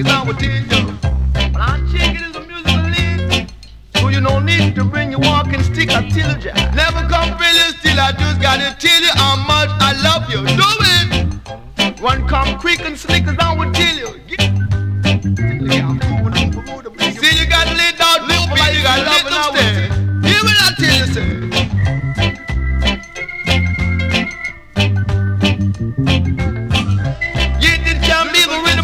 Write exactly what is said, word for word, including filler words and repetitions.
is I will tell you. Well, I'm shaking is a musical lead. So you don't need to bring your walking stick, I tell you. Never come failure still, I just gotta tell you how much I love you. Do it! One come quick and slick as I would tell you. Get, yeah, I'm moving